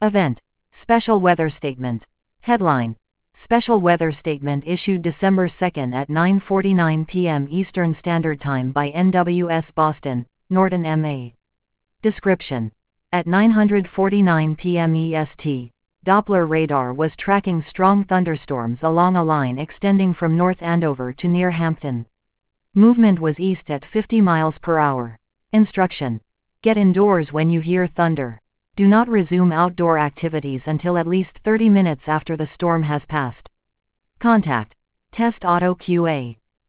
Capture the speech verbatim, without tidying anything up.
Event. Special weather statement. Headline. Special weather statement issued December second at nine forty-nine p m Eastern Standard Time by N W S Boston, Norton M A. Description. At nine forty-nine p m E S T, Doppler radar was tracking strong thunderstorms along a line extending from North Andover to near Hampton. Movement was east at fifty miles per hour. Instruction. Get indoors when you hear thunder. Do not resume outdoor activities until at least thirty minutes after the storm has passed. Contact Test Auto Q A.